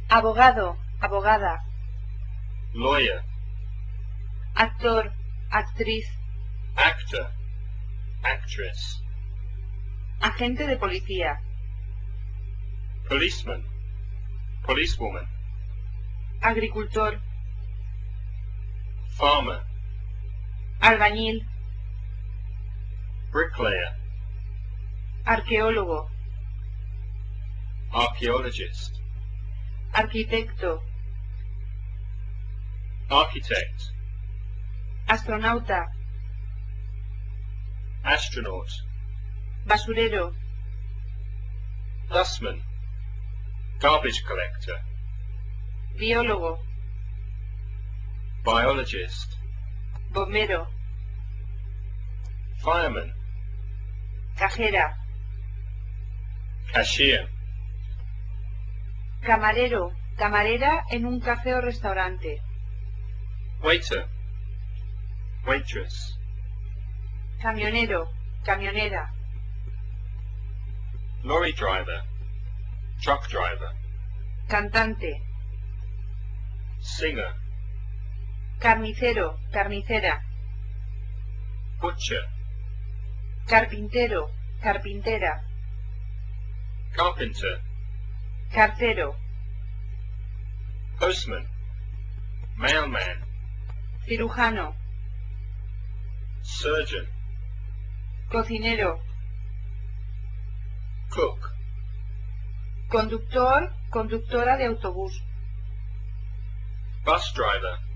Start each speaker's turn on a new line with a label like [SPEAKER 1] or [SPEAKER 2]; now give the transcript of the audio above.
[SPEAKER 1] abogado, abogada,
[SPEAKER 2] lawyer,
[SPEAKER 1] actor, actriz,
[SPEAKER 2] actor, actress,
[SPEAKER 1] agente de policía,
[SPEAKER 2] policeman, policewoman,
[SPEAKER 1] agricultor,
[SPEAKER 2] farmer,
[SPEAKER 1] albañil,
[SPEAKER 2] bricklayer,
[SPEAKER 1] arqueólogo,
[SPEAKER 2] archaeologist,
[SPEAKER 1] arquitecto,
[SPEAKER 2] architect,
[SPEAKER 1] astronauta,
[SPEAKER 2] astronaut,
[SPEAKER 1] basurero,
[SPEAKER 2] dustman, garbage collector,
[SPEAKER 1] biólogo,
[SPEAKER 2] biologist,
[SPEAKER 1] bombero,
[SPEAKER 2] fireman,
[SPEAKER 1] cajera,
[SPEAKER 2] cashier,
[SPEAKER 1] camarero, camarera en un café o restaurante,
[SPEAKER 2] waiter, waitress,
[SPEAKER 1] camionero, camionera,
[SPEAKER 2] lorry driver, truck driver,
[SPEAKER 1] cantante,
[SPEAKER 2] singer,
[SPEAKER 1] carnicero, carnicera,
[SPEAKER 2] butcher,
[SPEAKER 1] carpintero, carpintera,
[SPEAKER 2] carpenter,
[SPEAKER 1] cartero,
[SPEAKER 2] postman, mailman,
[SPEAKER 1] cirujano,
[SPEAKER 2] surgeon,
[SPEAKER 1] cocinero,
[SPEAKER 2] cook,
[SPEAKER 1] conductor, conductora de autobús,
[SPEAKER 2] bus driver,